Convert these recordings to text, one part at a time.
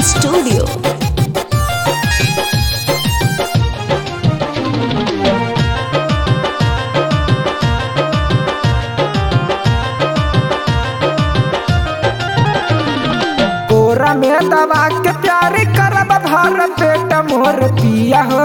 Studio. कोरा में दबा के प्यार करब भर पेट मोर पिया हो।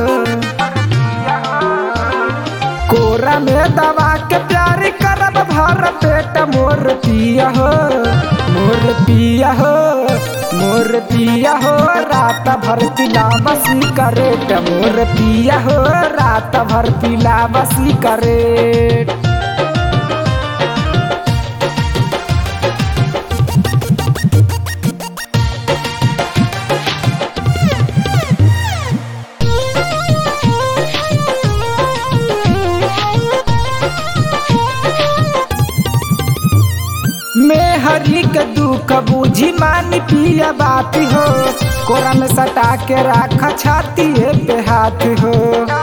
कोरा में दबा के प्यार करब भर पेट मोर पिया हो। मोर पिया हो, मोर पिया हो, रात भर पिला बसी करेट मोर पिया हो, रात भर पिला बसी करेट। मैं हरी के दुख बूझी मानी पिया बात हो। कोरा में सटा के राखा छाती पे हाथ हो।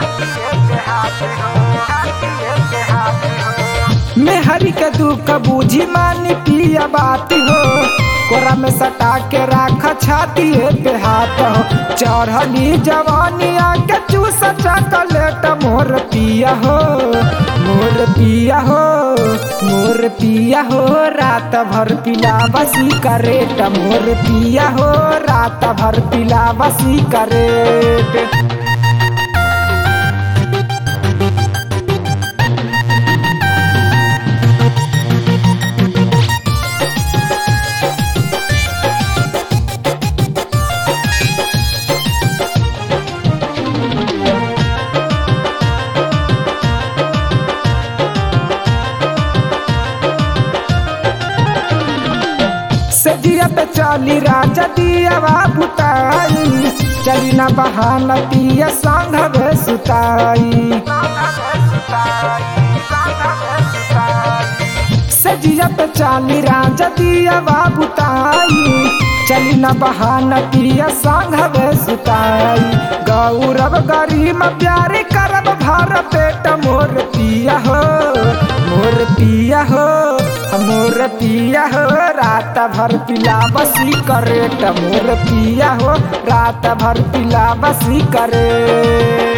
मैं हरी के दुख बूझी मानी पिया बात हो। कोरा में सटा के राखा छाती पे हाथ हो। चढ़ली जवानी आके चूस चॉकलेट मोर पिया हो। मोर पिया हो, मोर पिया हो, रात भर पिला बसी करेट मोर पिया हो, रात भर पिला बसी करेट। सजिया पे चली राजा दिया बुताई, चली न बहाना पिया संघवे सुताई। सजिया पे चली राजा दिया बुताई, चली न बहाना पिया संघवे सुताई। गौरव गरीब प्यारे करब भर पेट मोर पिया हो। मोर पिया हो, मोर पिया हो, रात भर पिला बसी करेट मोर पिया हो, रात भर पिला बसी करे।